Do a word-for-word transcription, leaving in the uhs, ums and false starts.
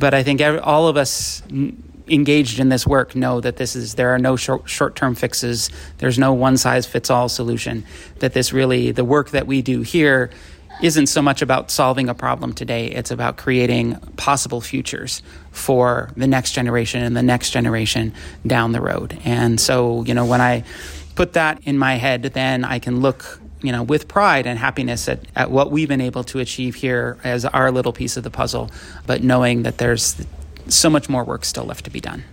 But I think every, all of us engaged in this work know that this is there are no short, short-term fixes. There's no one-size-fits-all solution. That this really, the work that we do here isn't so much about solving a problem today. It's about creating possible futures for the next generation and the next generation down the road. And so, you know, when I put that in my head, then I can look, you know, with pride and happiness at, at what we've been able to achieve here as our little piece of the puzzle, but knowing that there's so much more work still left to be done.